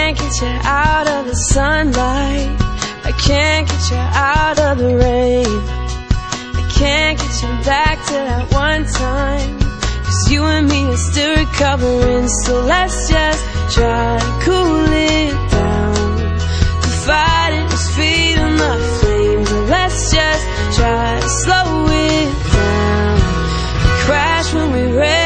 can't get you out of the sunlight, I can't get you out of the rain, I can't get you back to that one time, 'cause you and me are still recovering. So let's just try to cool it down. The fighting is feeding the flames, and let's just try to slow it down. We crash when we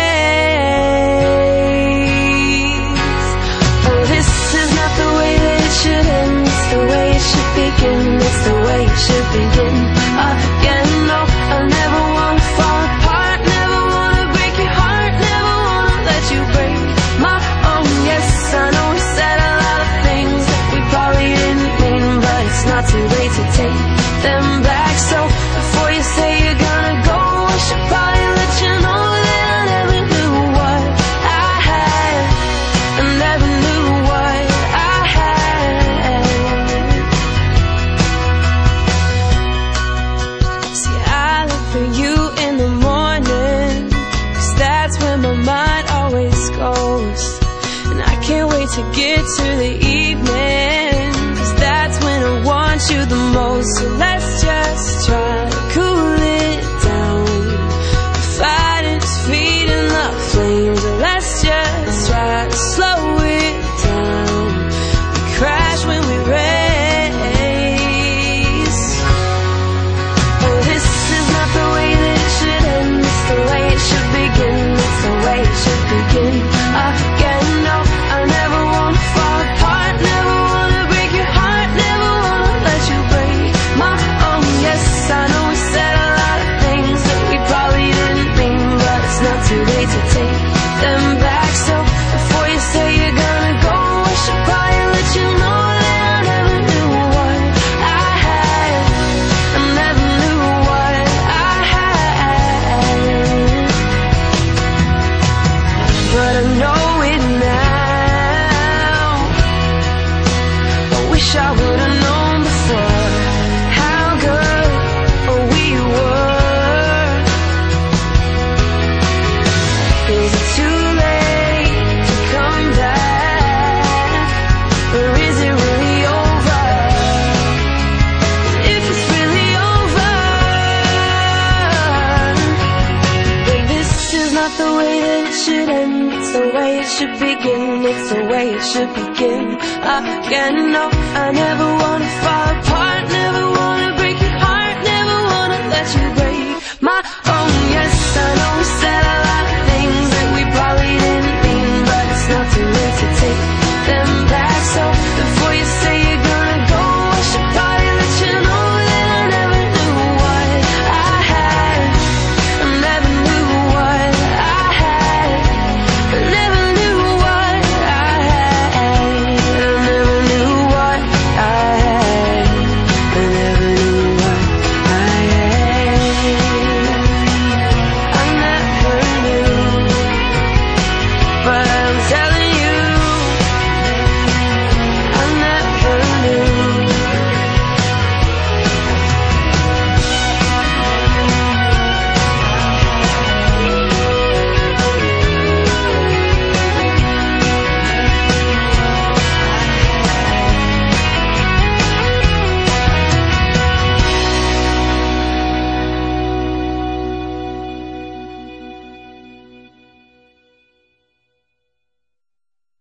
race. Oh, this is not the way that it should end. It's the way it should begin. It's the way it should begin again. No, I never wanna fall apart, never wanna break your heart, never wanna let you break my own. Yes, I know we said a lot of things that we probably didn't mean, but it's not too late to take them back. So before you say you're gonna go, I should probably let you know that I never knew what I had. I never knew what I had. See, I look for you in the morning, 'cause that's where my mind always goes. And I can't wait to get to the evening, 'cause that's when I want you the most. So let's just try to cool it down. The fighting is feeding the flames, and let's just try to slow it down. We crash when we race. Oh, this is not the way that it should end. It's the way it should begin. It's the way it should begin again. No, I never wanna fall apart, never wanna break your heart, never wanna let you break my own. Yes, I know we said a lot of things that we probably didn't mean, but it's not too late to take them back. So before you say you're gonna go, I should probably let you know that I never knew what I had. I never knew what I had, but I know it now. I wish I would've known before how good we were. Is it too late to come back, or is it really over? If it's really over, then this is not the way that it should end. It's the way it should begin. It's the way it should begin again. No, I never wanna fall apart, never wanna break your heart, never wanna let you go.